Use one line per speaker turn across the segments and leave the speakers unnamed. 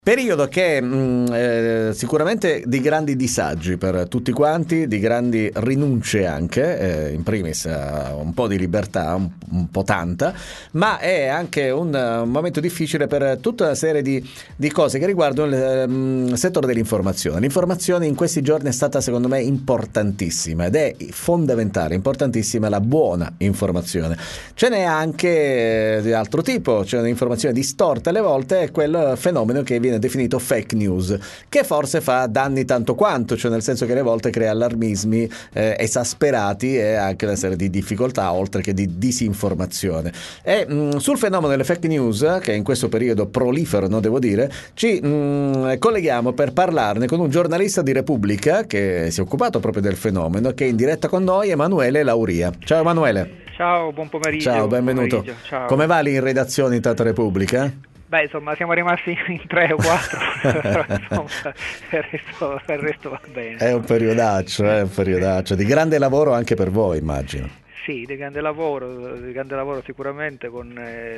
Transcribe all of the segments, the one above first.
Periodo che sicuramente di grandi disagi per tutti quanti, di grandi rinunce anche, in primis un po' di libertà, un po' tanta, ma è anche un momento difficile per tutta una serie di cose che riguardano il settore dell'informazione. L'informazione in questi giorni è stata secondo me importantissima ed è fondamentale, importantissima la buona informazione. Ce n'è anche di altro tipo, c'è un'informazione distorta alle volte, è quel fenomeno che viene definito fake news, che forse fa danni tanto quanto, cioè nel senso che alle volte crea allarmismi esasperati e anche una serie di difficoltà oltre che di disinformazione. E sul fenomeno delle fake news, che in questo periodo proliferano, devo dire, ci colleghiamo per parlarne con un giornalista di Repubblica che si è occupato proprio del fenomeno, che è in diretta con noi, Emanuele Lauria. Ciao Emanuele.
Ciao, buon pomeriggio.
Ciao, benvenuto.
Buon pomeriggio, ciao.
Come va lì in redazione intanto Repubblica?
Beh, insomma, siamo rimasti in 3 o 4, però insomma, per il resto va bene.
È un periodaccio di grande lavoro anche per voi, immagino.
Sì, di grande lavoro sicuramente con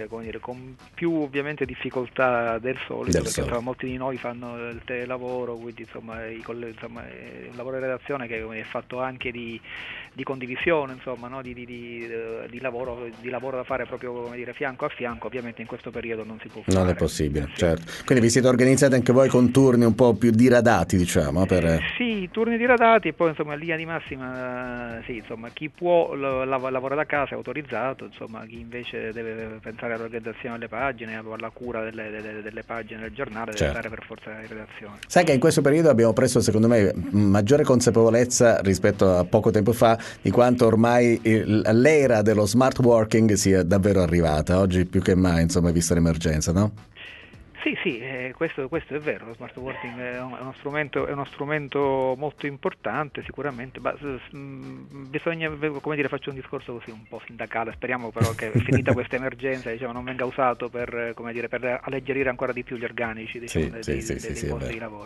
più ovviamente difficoltà del solito, perché insomma, molti di noi fanno il telelavoro, quindi insomma, il lavoro di redazione che è fatto anche di condivisione, insomma, no? di lavoro da fare proprio, come dire, fianco a fianco, ovviamente in questo periodo non si può fare.
Non è possibile, certo. Quindi vi siete organizzati anche voi con turni un po' più diradati, diciamo?
Sì, turni diradati e poi insomma in linea di massima, sì, insomma, chi può lavora da casa è autorizzato, insomma, chi invece deve pensare all'organizzazione delle pagine, alla cura delle pagine del giornale, deve stare per forza in redazione.
Sai che in questo periodo abbiamo preso, secondo me, maggiore consapevolezza rispetto a poco tempo fa di quanto ormai l'era dello smart working sia davvero arrivata, oggi più che mai, insomma, vista l'emergenza, no?
Sì, questo è vero, lo smart working è uno strumento molto importante sicuramente, bisogna, come dire, faccio un discorso così un po' sindacale, speriamo però che finita questa emergenza, diciamo, non venga usato per, come dire, per alleggerire ancora di più gli organici, diciamo, dei posti di lavoro.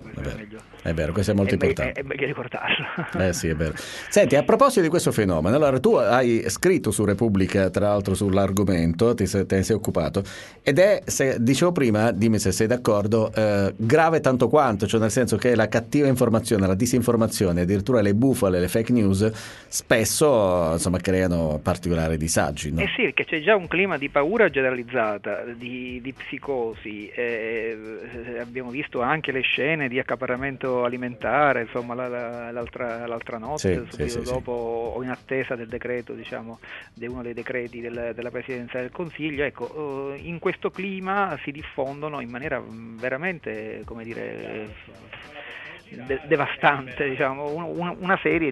È vero, questo è molto importante.
È meglio ricordarlo.
Sì, è vero. Senti, a proposito di questo fenomeno, allora tu hai scritto su Repubblica, tra l'altro, sull'argomento, te ne sei occupato, ed è, dicevo prima, dimmi se sei d'accordo, grave tanto quanto, cioè nel senso che la cattiva informazione, la disinformazione, addirittura le bufale, le fake news spesso insomma creano particolari disagi, no?
Sì, perché c'è già un clima di paura generalizzata, di psicosi, abbiamo visto anche le scene di accaparramento alimentare, insomma l'altra notte, subito dopo o in attesa del decreto, diciamo, di uno dei decreti della Presidenza del Consiglio. Ecco, in questo clima si diffondono in maniera veramente, come dire, devastante, diciamo, una serie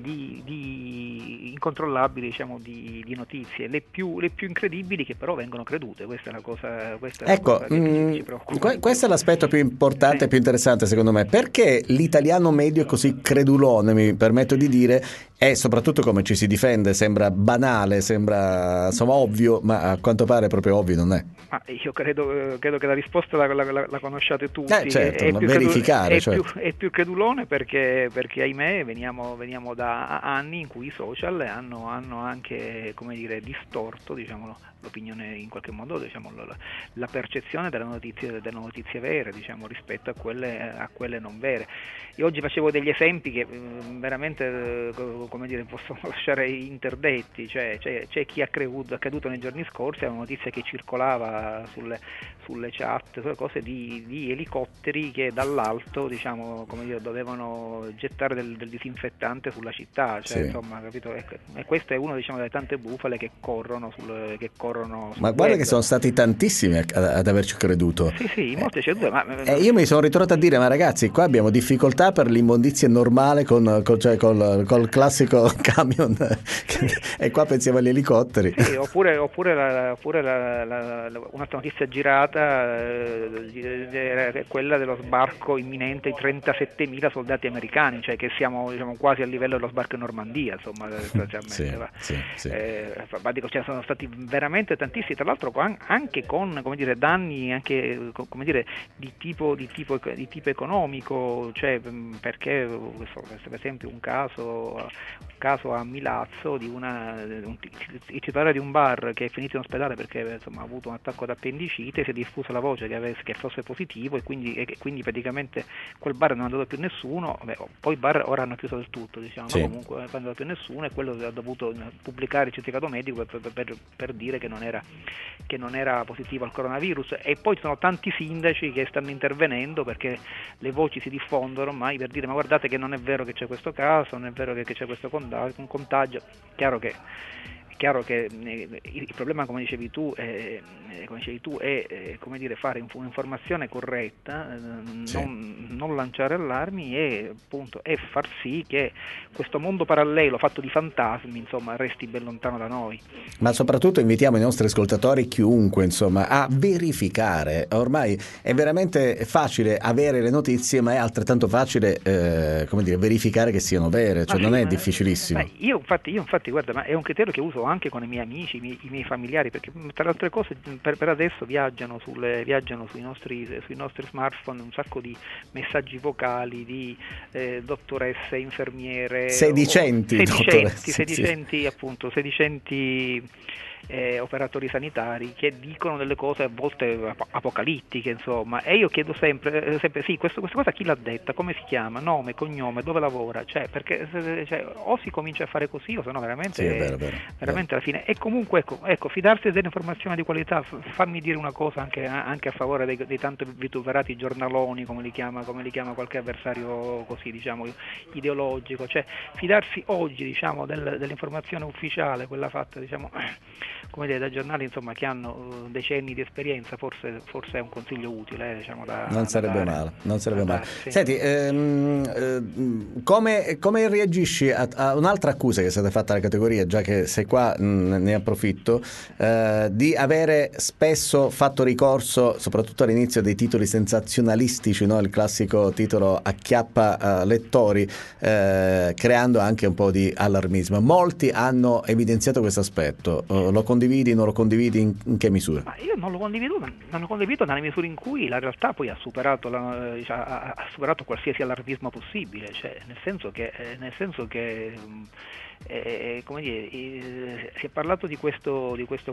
di incontrollabili, diciamo, di notizie, le più incredibili, che però vengono credute. Questa è la cosa,
ecco,
che ci preoccupa.
Questo è l'aspetto più importante e più interessante secondo me, perché l'italiano medio è così credulone, mi permetto di dire, e soprattutto come ci si difende sembra banale, sembra insomma ovvio, ma a quanto pare proprio ovvio non è.
Io credo che la risposta la conosciate tutti.
Certo,
è più
verificare,
è più credulone perché ahimè veniamo da anni in cui i social hanno anche, come dire, distorto, diciamo, l'opinione, in qualche modo, diciamo, la percezione delle notizie vere, diciamo, rispetto a quelle non vere. Io oggi facevo degli esempi che veramente, come dire, possono lasciare interdetti, cioè c'è chi ha creduto nei giorni scorsi a una notizia che circolava sulle chat, sulle cose di elicotteri che dall'alto, diciamo, come dire, dovevano gettare del disinfettante sulla città, cioè, insomma, capito? E questo è uno, diciamo, delle tante bufale che corrono
ma guarda web. Che sono stati tantissimi ad averci creduto.
Sì, molte c'è due,
io mi sono ritrovato a dire, ma ragazzi, qua abbiamo difficoltà per l'immondizia normale col classico camion e qua pensiamo agli elicotteri.
Sì, oppure un'altra notizia girata è quella dello sbarco imminente di 37.000 soldati americani, cioè che siamo, diciamo, quasi a livello dello sbarco in Normandia, insomma, sostanzialmente. Dico, cioè, sono stati veramente tantissimi, tra l'altro anche con, come dire, danni anche, come dire, di tipo economico, cioè, perché per esempio un caso a Milazzo di il titolare di un bar che è finito in ospedale perché, insomma, ha avuto un attacco d'appendicite, si diffusa la voce che fosse positivo, e quindi praticamente quel bar non è andato più nessuno. Poi i bar ora hanno chiuso del tutto, diciamo,
sì.
ma comunque non è andato più nessuno, e quello ha dovuto pubblicare il certificato medico per dire che non era positivo al coronavirus. E poi ci sono tanti sindaci che stanno intervenendo, perché le voci si diffondono ormai, per dire: ma guardate che non è vero che c'è questo caso, non è vero che c'è questo contagio. Chiaro che il problema, come dicevi tu, è come dire, fare un'informazione corretta,
Sì.
non lanciare allarmi, e appunto e far sì che questo mondo parallelo fatto di fantasmi, insomma, resti ben lontano da noi.
Ma soprattutto invitiamo i nostri ascoltatori, chiunque, insomma, a verificare. Ormai è veramente facile avere le notizie, ma è altrettanto facile come dire, verificare che siano vere, cioè non è difficilissimo.
Io infatti, guarda, ma è un criterio che uso anche con i miei amici, i miei familiari, perché tra le altre cose per adesso viaggiano sui nostri smartphone un sacco di messaggi vocali di dottoresse, infermiere,
Sedicenti,
appunto, sedicenti operatori sanitari che dicono delle cose a volte apocalittiche, insomma, e io chiedo sempre sì, questa cosa chi l'ha detta, come si chiama, nome, cognome, dove lavora, perché o si comincia a fare così, o se no veramente,
sì, è vero.
alla fine. E comunque ecco, fidarsi delle informazioni di qualità. Fammi dire una cosa anche a favore dei tanto vituperati giornaloni, come li chiama qualche avversario così, diciamo, ideologico, fidarsi oggi, diciamo, dell'informazione ufficiale, quella fatta, diciamo, come dire, da giornali, insomma, che hanno decenni di esperienza, forse è un consiglio utile, diciamo,
non sarebbe male.
Sì.
Senti, come reagisci a un'altra accusa che è stata fatta alla categoria, già che sei qua, ne approfitto, di avere spesso fatto ricorso, soprattutto all'inizio, dei titoli sensazionalistici, no? Il classico titolo acchiappa lettori, creando anche un po' di allarmismo. Molti hanno evidenziato questo aspetto. Lo condividi, non lo condividi, in che misura?
Ma io non lo condivido nella misura in cui la realtà poi ha superato qualsiasi allarmismo possibile, nel senso che come dire, si è parlato di questa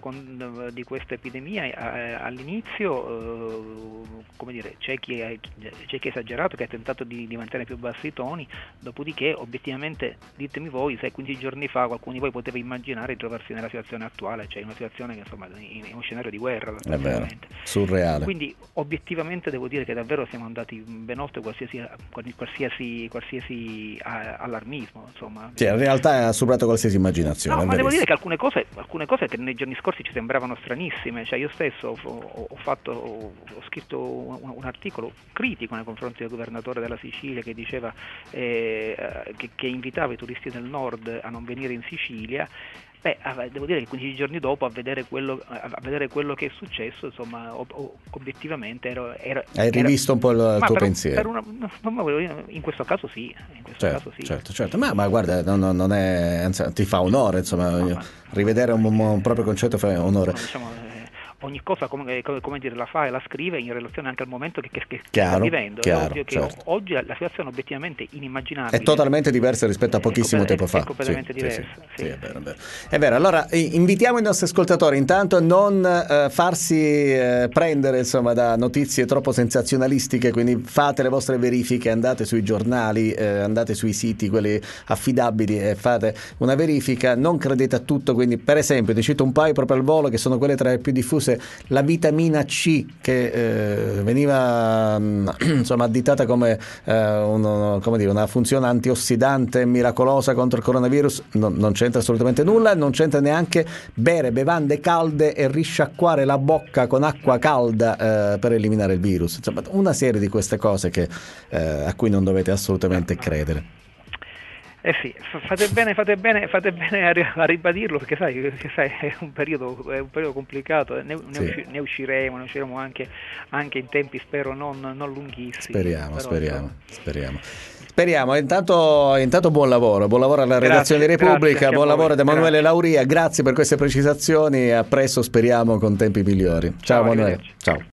epidemia all'inizio, come dire, c'è chi ha esagerato, che ha tentato di mantenere più bassi i toni, dopodiché obiettivamente ditemi voi se 15 giorni fa qualcuno di voi poteva immaginare di trovarsi nella situazione attuale, in una situazione che, insomma, in uno scenario di guerra,
è vero, surreale.
Quindi obiettivamente devo dire che davvero siamo andati ben oltre qualsiasi allarmismo, insomma.
Sì, in realtà ha superato qualsiasi immaginazione.
No, ma devo dire che alcune cose che nei giorni scorsi ci sembravano stranissime. Io stesso ho scritto un articolo critico nei confronti del governatore della Sicilia, che diceva che invitava i turisti del nord a non venire in Sicilia. Devo dire che 15 giorni dopo, a vedere quello che è successo, insomma, obiettivamente
hai rivisto un po' il tuo pensiero.
In questo caso sì.
Certo. Ma guarda, non è, anzi, ti fa onore, insomma, rivedere un proprio concetto fa onore.
Ogni cosa, come dire, la fa e la scrive in relazione anche al momento che
chiaro,
sta vivendo.
Certo.
Oggi la situazione è obiettivamente inimmaginabile.
È totalmente diversa rispetto a pochissimo tempo fa.
È completamente diversa.
Sì, è vero. Allora, invitiamo i nostri ascoltatori intanto a non farsi prendere, insomma, da notizie troppo sensazionalistiche, quindi fate le vostre verifiche, andate sui giornali, andate sui siti, quelli affidabili, e fate una verifica, non credete a tutto. Quindi, per esempio, ti cito un paio proprio al volo, che sono quelle tra le più diffuse: la vitamina C, che veniva insomma additata come una funzione antiossidante miracolosa contro il coronavirus. Non c'entra assolutamente nulla, non c'entra neanche bere bevande calde e risciacquare la bocca con acqua calda per eliminare il virus. Insomma, una serie di queste cose a cui non dovete assolutamente credere.
Sì, fate bene a ribadirlo, perché sai è un periodo complicato, ne usciremo anche in tempi, spero non lunghissimi.
Speriamo. Intanto buon lavoro alla redazione di Repubblica, buon lavoro ad Emanuele Lauria, grazie per queste precisazioni, a presto, speriamo con tempi migliori. Ciao Emanuele. Ciao.